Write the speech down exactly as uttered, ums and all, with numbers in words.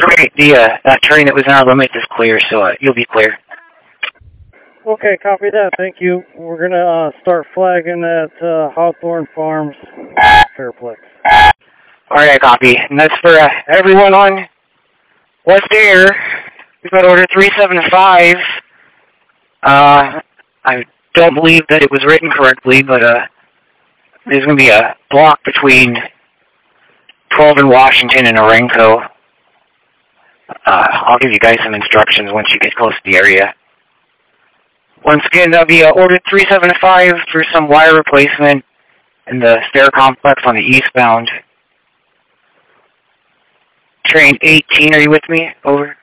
Great. The uh, that train that was in our limits is clear, so uh, you'll be clear. Okay, copy that. Thank you. We're going to uh, start flagging at uh, Hawthorne Farms, Fairplex. All right, copy. And that's for uh, everyone on West Air. We've got order three seven five. Uh, I don't believe that it was written correctly, but uh, there's going to be a block between twelve and Washington and Orenco. Uh, I'll give you guys some instructions once you get close to the area. Once again, that'll be uh, order three seven five for some wire replacement in the stair complex on the eastbound. Train eighteen, are you with me? Over.